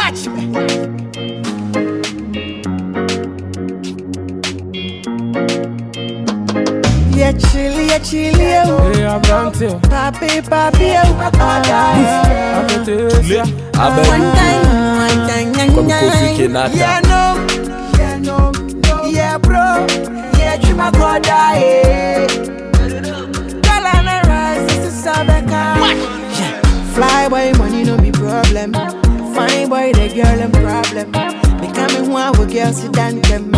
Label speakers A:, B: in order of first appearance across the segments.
A: Watch me. Yeah, chilly,
B: Hey, I'm Dante.
A: papi, papi, yeah, bro, yeah, chuma koda, Galana rice, this is Sabeka. Fly boy, money no be problem. Fine boy, the girl and problem. Becoming one with girls sit and them.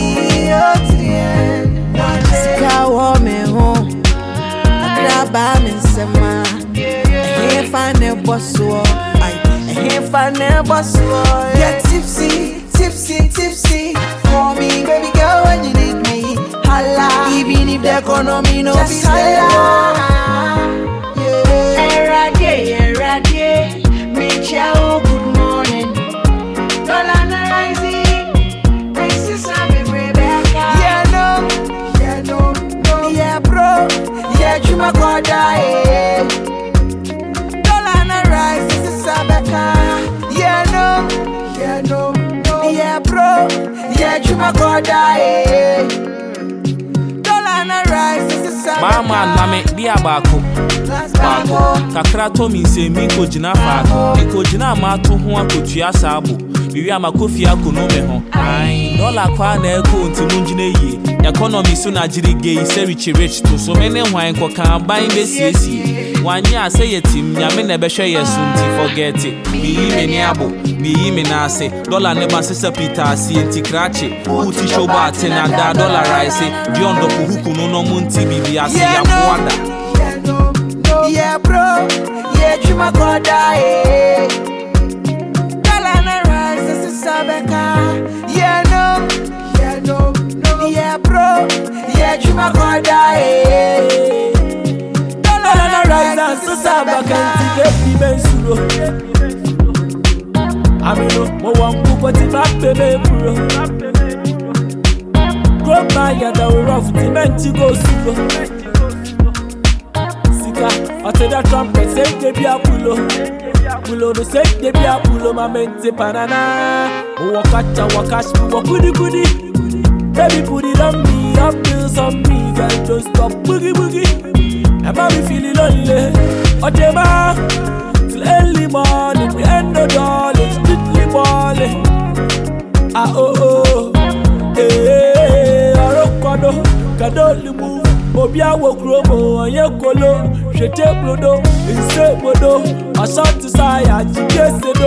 A: Sika wo me home. Akraba me sema. He find a boss wo. He find a boss wo. Yeah, tipsy. Call me, baby girl, when you need me. Holla, even if the economy no be holla. Yeah, me ciao, good morning. Dollar na rising. This is Abby Rebecca. Yeah, bro. Yeah, chuma koda, Dollar na rise, this is Rebecca. Yeah, bro. Yeah, chuma koda, Dollar na rise, this is Rebecca.
B: Mama, name dia bako. Kakra to mi se mi ko jina fa. E ko jina ma to ho akotua sabo. Biwi amakofi akono me ho. Ai, dollar kwa na eko nti munjina yie. Economy so na jiri gay se rich to so many hwan ko kan ban be siesie. Wanya say yetim nyame na be hwe yeso nti forget it. Me ni abo, me na say dollar ne ba sesa Peter si nti krache. Uti show ba tena da dollar rise. Beyond the huku no munti bibi ase ya kwada.
A: Yeah, bro. Yeah, chuma koda, Galana rise, this is Sabeka. Yeah, bro. Yeah, chuma koda,
B: Galana rise, this is Sabeka. Amino, mo wan ku poti back bebe bro. Grow by ya da rough dimension go slow. I tell that trumpet, say they be a pulo. Pulo no say they be a pulo, my mente banana. Oh, wakash, goody. Baby, put it on me, up bills on me, girl, don't stop boogie. I'm be feeling lonely. Ojema, till early morning, the end of darling, strictly balling. Ah, oh, Arokado, Kadoli move. Obia wo kromo anye kolo shete blodo inse bodo asante saya jigesedo.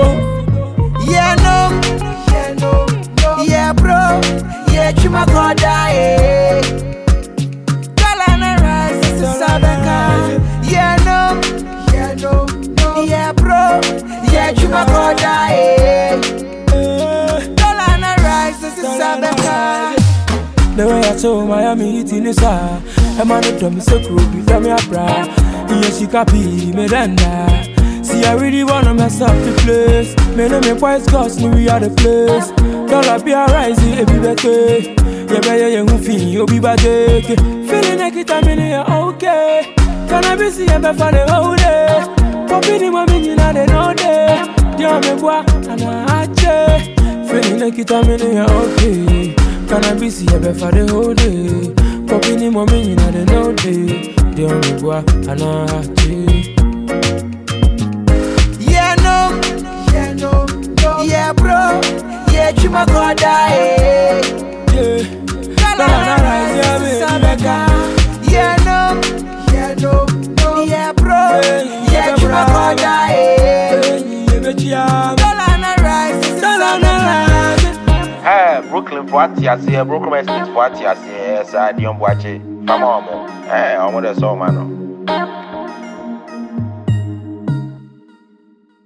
A: Yeah, bro. Yeah, chuma koda, Galana rise, this is Sabeka. Yeah, bro. Yeah, chuma koda, Galana rise, this is Sabeka.
B: The way I told Miami eating is a man who told me so cruel, be me a bra. Yes, she copy me danda. See, I really wanna mess up the place. Me know me boys cause me we are the place. Dollar be a rising, it be better. Yeah, who feel you be bad. Feeling like it, I'm in here, okay. Can I be see a better for the whole day? Popping in my minion, I don't know day. Yeah, me boy, and I hatch. Feeling like it, I'm in here, okay. Can I be see a better for the whole day? Popping in my minion, I don't know day. Yeah, me boy, and I hatch.
A: Yeah, bro. Yeah, chuma koda, Galana rise, this is Sabeka. Yeah, bro. Yeah, chuma koda, Galana rise, this is Sabeka.
C: Hey, Brooklyn Poitiers here, Brooklyn Estate Poitiers here, Sadion Boache. Come on, man. Hey, I'm on the song, man.